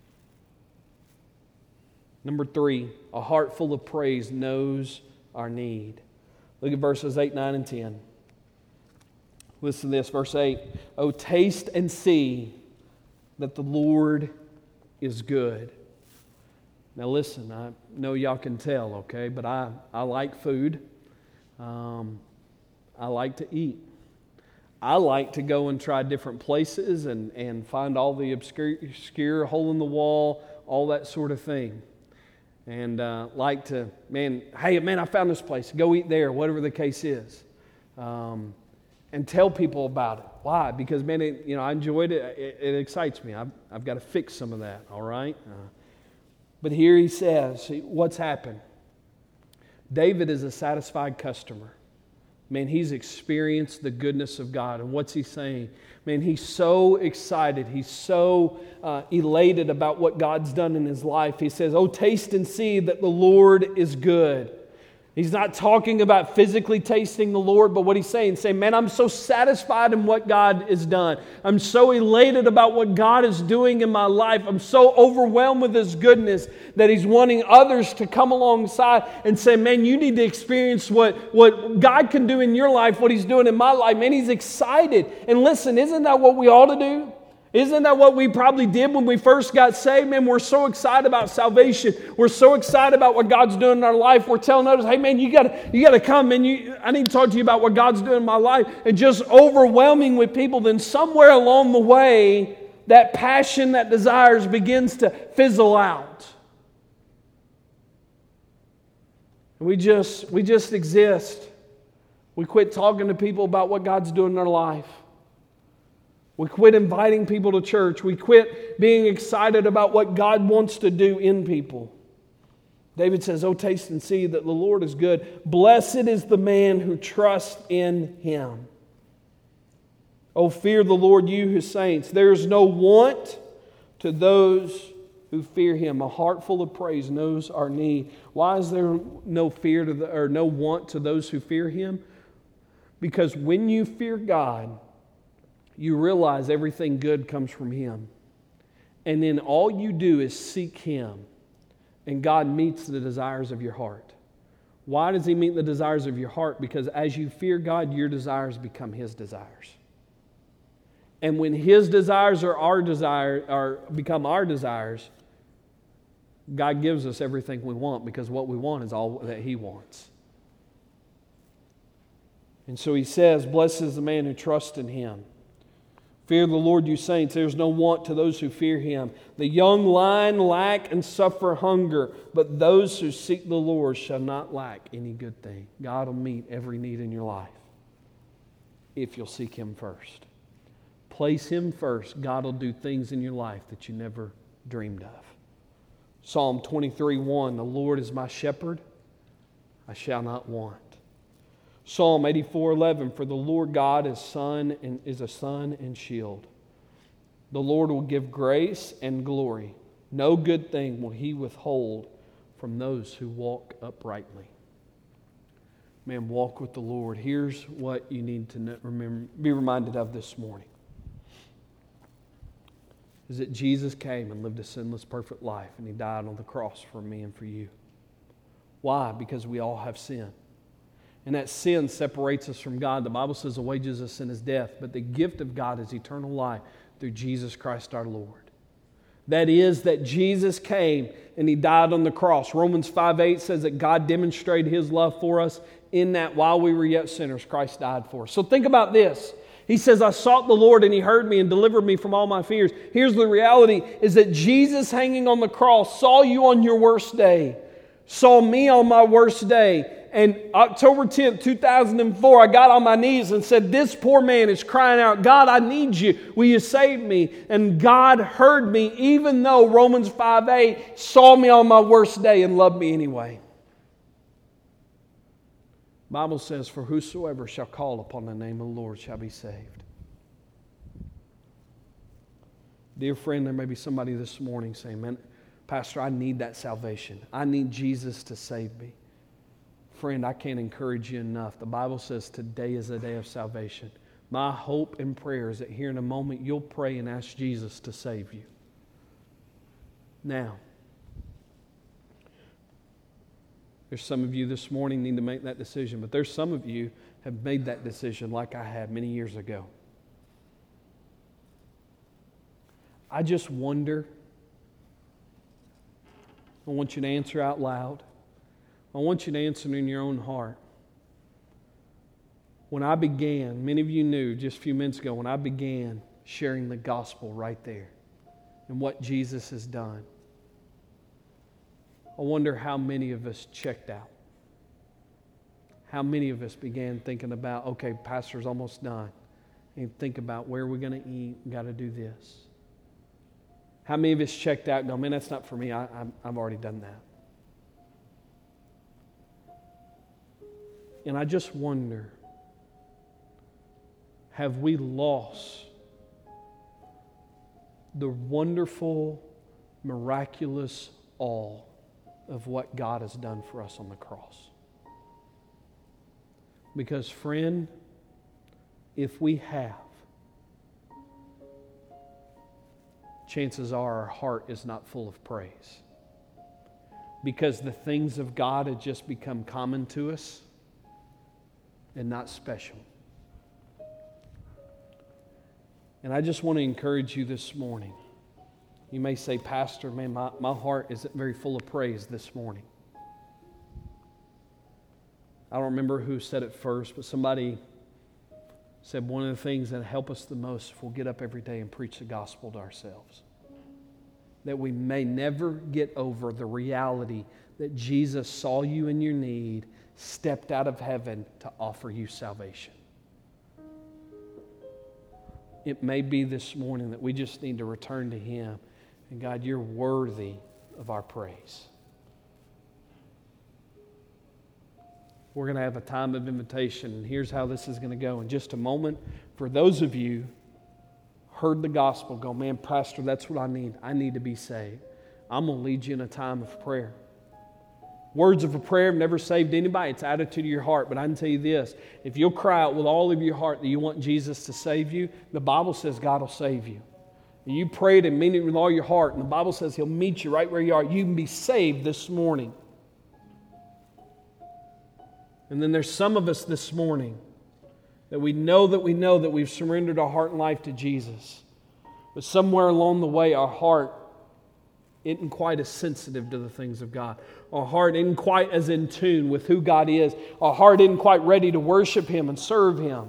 Number 3, a heart full of praise knows our need. Look at verses 8, 9, and 10. Listen to this, verse 8. Oh, taste and see that the Lord is good. Now listen, I know y'all can tell, okay, but I like food. I like to eat. I like to go and try different places and find all the obscure hole in the wall, all that sort of thing. And like to, hey, I found this place. Go eat there, whatever the case is. And tell people about it. Why? Because, I enjoyed it. It excites me. I've got to fix some of that, all right? But here he says, what's happened? David is a satisfied customer. He's experienced the goodness of God. And what's he saying? He's so excited. He's so elated about what God's done in his life. He says, oh, taste and see that the Lord is good. He's not talking about physically tasting the Lord, but what he's saying, I'm so satisfied in what God has done. I'm so elated about what God is doing in my life. I'm so overwhelmed with His goodness that He's wanting others to come alongside and say, you need to experience what God can do in your life, what He's doing in my life. He's excited. And listen, isn't that what we ought to do? Isn't that what we probably did when we first got saved? We're so excited about salvation. We're so excited about what God's doing in our life. We're telling others, hey you got to come, I need to talk to you about what God's doing in my life. And just overwhelming with people. Then somewhere along the way, that passion, that desires begins to fizzle out. And we just exist. We quit talking to people about what God's doing in our life. We quit inviting people to church. We quit being excited about what God wants to do in people. David says, oh, taste and see that the Lord is good. Blessed is the man who trusts in Him. Oh, fear the Lord, you His saints. There is no want to those who fear Him. A heart full of praise knows our need. Why is there no fear or no want to those who fear Him? Because when you fear God, you realize everything good comes from Him. And then all you do is seek Him, and God meets the desires of your heart. Why does He meet the desires of your heart? Because as you fear God, your desires become His desires. And when His desires become our desires, God gives us everything we want, because what we want is all that He wants. And so He says, blessed is the man who trusts in Him. Fear the Lord, you saints. There's no want to those who fear Him. The young lion lack and suffer hunger, but those who seek the Lord shall not lack any good thing. God will meet every need in your life if you'll seek Him first. Place Him first. God will do things in your life that you never dreamed of. Psalm 23:1, the Lord is my shepherd, I shall not want. Psalm 84:11, for the Lord God is a sun and shield. The Lord will give grace and glory. No good thing will He withhold from those who walk uprightly. Man, walk with the Lord. Here's what you need to be reminded of this morning. Is that Jesus came and lived a sinless, perfect life, and He died on the cross for me and for you. Why? Because we all have sin. And that sin separates us from God. The Bible says the wages of sin is death, but the gift of God is eternal life through Jesus Christ our Lord. That is, that Jesus came and He died on the cross. Romans 5:8 says that God demonstrated His love for us in that while we were yet sinners, Christ died for us. So think about this. He says, I sought the Lord and He heard me and delivered me from all my fears. Here's the reality, is that Jesus hanging on the cross saw you on your worst day, saw me on my worst day. And October 10th, 2004, I got on my knees and said, this poor man is crying out, God, I need You. Will You save me? And God heard me, even though Romans 5:8 saw me on my worst day and loved me anyway. The Bible says, for whosoever shall call upon the name of the Lord shall be saved. Dear friend, there may be somebody this morning saying, man, Pastor, I need that salvation. I need Jesus to save me. Friend, I can't encourage you enough. The Bible says today is a day of salvation. My hope and prayer is that here in a moment you'll pray and ask Jesus to save you. Now, there's some of you this morning need to make that decision, but there's some of you have made that decision like I had many years ago. I just wonder, I want you to answer out loud. I want you to answer in your own heart. When I began, many of you knew just a few minutes ago, when I began sharing the gospel right there and what Jesus has done, I wonder how many of us checked out. How many of us began thinking about, okay, Pastor's almost done. And think about where we're going to eat, we got to do this. How many of us checked out and go, man, that's not for me, I've already done that. And I just wonder, have we lost the wonderful, miraculous awe of what God has done for us on the cross? Because, friend, if we have, chances are our heart is not full of praise. Because the things of God have just become common to us and not special. And I just want to encourage you this morning. You may say, Pastor, man, my heart isn't very full of praise this morning. I don't remember who said it first, but somebody said one of the things that help us the most if we'll get up every day and preach the gospel to ourselves. That we may never get over the reality that Jesus saw you in your need, stepped out of heaven to offer you salvation. It may be this morning that we just need to return to Him. And God, You're worthy of our praise. we're going to have a time of invitation. And here's how this is going to go in just a moment. For those of you heard the gospel, go, man, Pastor, that's what I need. I need to be saved. I'm going to lead you in a time of prayer. Words of a prayer have never saved anybody. It's attitude of your heart. But I can tell you this, if you'll cry out with all of your heart that you want Jesus to save you, the Bible says God will save you. And you prayed and mean it with all your heart, and the Bible says He'll meet you right where you are. You can be saved this morning. And then there's some of us this morning that we know that we've surrendered our heart and life to Jesus. But somewhere along the way, our heart isn't quite as sensitive to the things of God. Our heart isn't quite as in tune with who God is. Our heart isn't quite ready to worship Him and serve Him.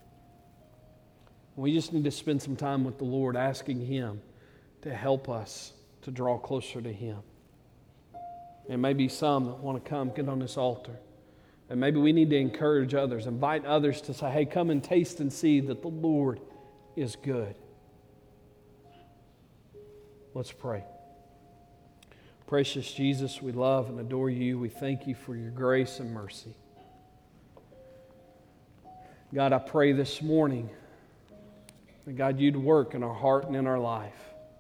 We just need to spend some time with the Lord asking Him to help us to draw closer to Him. And maybe some that want to come get on this altar. And maybe we need to encourage others, invite others to say, hey, come and taste and see that the Lord is good. Let's pray. Precious Jesus, we love and adore You. We thank You for Your grace and mercy. God, I pray this morning that, God, You'd work in our heart and in our life.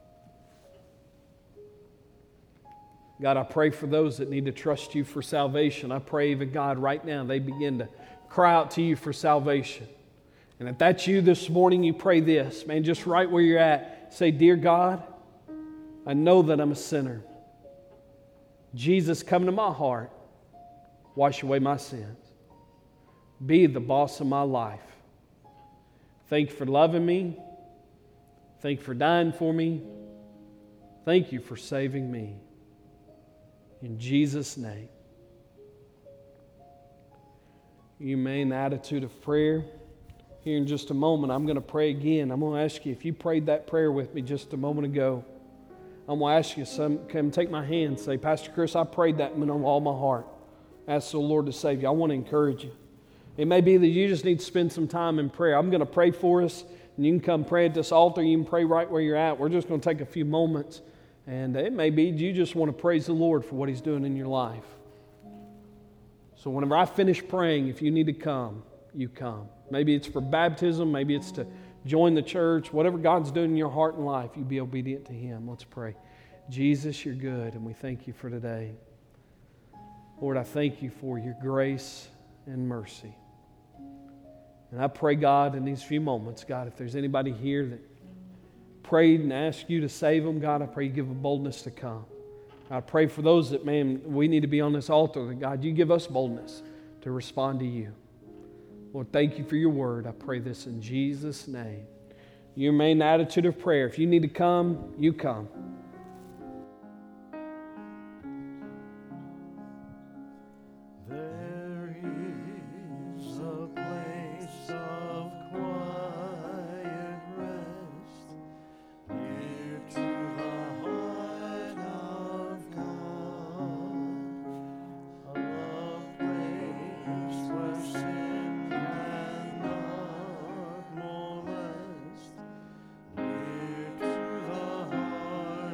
God, I pray for those that need to trust You for salvation. I pray that, God, right now they begin to cry out to You for salvation. And if that's you this morning, you pray this, man, just right where you're at. Say, dear God, I know that I'm a sinner. Jesus, come to my heart. Wash away my sins. Be the boss of my life. Thank You for loving me. Thank You for dying for me. Thank You for saving me. In Jesus' name. You may in the attitude of prayer. Here in just a moment, I'm going to pray again. I'm going to ask you, if you prayed that prayer with me just a moment ago, I'm going to ask you, come take my hand and say, Pastor Chris, I prayed that with all my heart. Ask the Lord to save you. I want to encourage you. It may be that you just need to spend some time in prayer. I'm going to pray for us, and you can come pray at this altar. You can pray right where you're at. We're just going to take a few moments, and it may be you just want to praise the Lord for what He's doing in your life. So whenever I finish praying, if you need to come, you come. Maybe it's for baptism. Maybe it's to join the church. Whatever God's doing in your heart and life, you be obedient to Him. Let's pray. Jesus, You're good, and we thank You for today. Lord, I thank You for Your grace and mercy. And I pray, God, in these few moments, God, if there's anybody here that prayed and asked You to save them, God, I pray You give them boldness to come. I pray for those that, man, we need to be on this altar, that, God, You give us boldness to respond to You. Lord, thank You for Your word. I pray this in Jesus' name. You remain in the attitude of prayer. If you need to come, you come. There is a place of quiet rest near to the heart of God, a place where sin cannot molest, near to the heart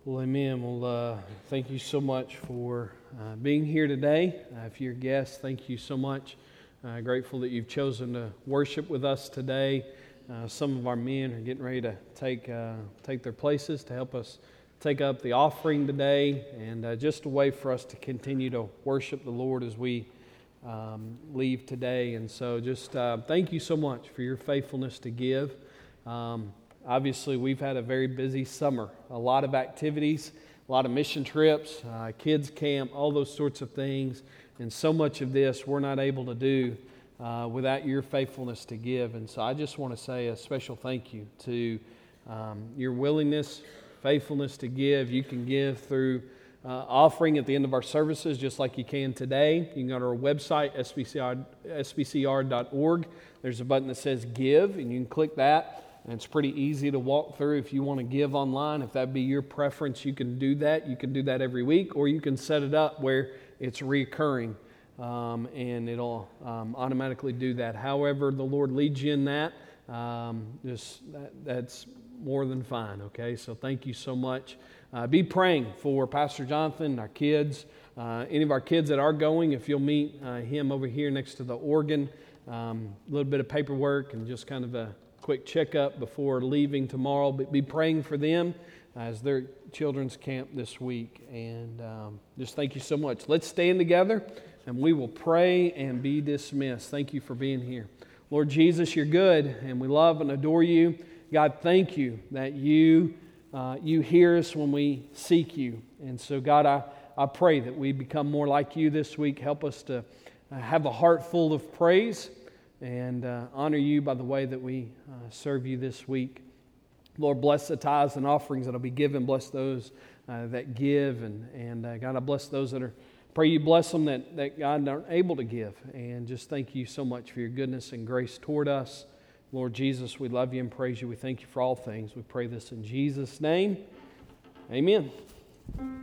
Well, amen. Well, thank you so much for being here today. If you're a guest, thank you so much. Grateful that you've chosen to worship with us today. Some of our men are getting ready to take their places to help us take up the offering today, and just a way for us to continue to worship the Lord as we leave today. And so just thank you so much for your faithfulness to give. Obviously, we've had a very busy summer, a lot of activities, a lot of mission trips, kids camp, all those sorts of things. And so much of this we're not able to do without your faithfulness to give. And so I just want to say a special thank you to your willingness, faithfulness to give. You can give through offering at the end of our services, just like you can today. You can go to our website, sbcr.org. There's a button that says Give, and you can click that. And it's pretty easy to walk through if you want to give online. If that be your preference, you can do that. You can do that every week, or you can set it up where it's recurring, and it'll automatically do that. However the Lord leads you in that, that's more than fine, okay? So thank you so much. Be praying for Pastor Jonathan, our kids, any of our kids that are going. If you'll meet him over here next to the organ, a little bit of paperwork and just kind of a quick checkup before leaving tomorrow. But be praying for them as their children's camp this week. And just thank you so much. Let's stand together and we will pray and be dismissed. Thank you for being here. Lord Jesus, you're good, and we love and adore you. God, thank you that you hear us when we seek you. And so, God, I pray that we become more like you this week. Help us to have a heart full of praise and honor you by the way that we serve you this week. Lord, bless the tithes and offerings that will be given. Bless those that give. And God, I bless those that are, pray you bless them that God aren't able to give. And just thank you so much for your goodness and grace toward us. Lord Jesus, we love you and praise you. We thank you for all things. We pray this in Jesus' name. Amen.